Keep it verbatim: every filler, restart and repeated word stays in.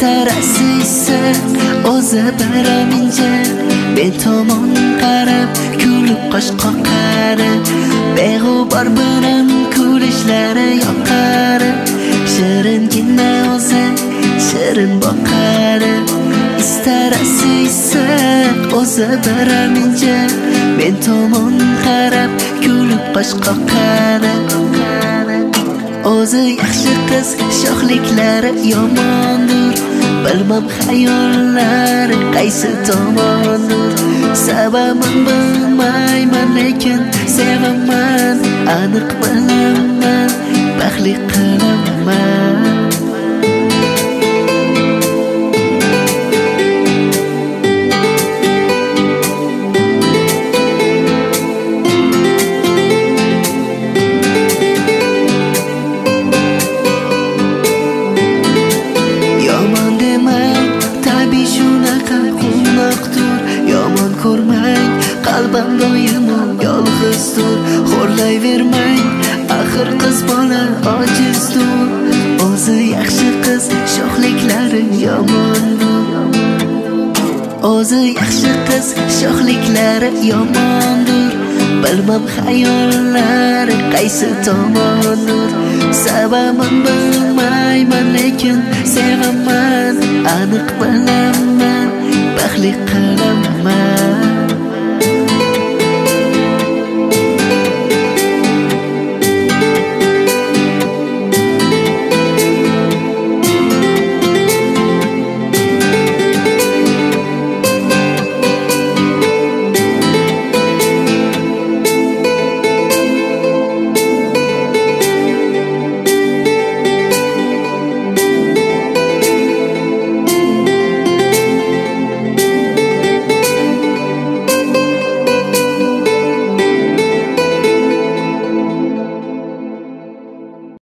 istarasizsa o'zi baramincha men tomon qarab kulib qosh qoqarib beg'ubor bilan kulishlari yoqarib shiringina o'zi shirin boqarib istarasizsa o'zi baramincha men tomon qarab kulib qosh qoqarib o'zi yaxshi qiz sho'xliklari yomondir bilmam xayollari qaysi tomondir sababini bilmayman lekin sevaman aniq bilaman baxtli qilaman qalbim doimo yolg'izdir xo'rlayvermang axir qiz bola ojizdir o'zi yaxshi qiz sho'xliklari yomondir o'zi yaxshi qiz sho'xliklari yomondir bilmam xayollari qaysi tomondir sababini bilmayman lekin sevaman aniq bilaman baxtli qilaman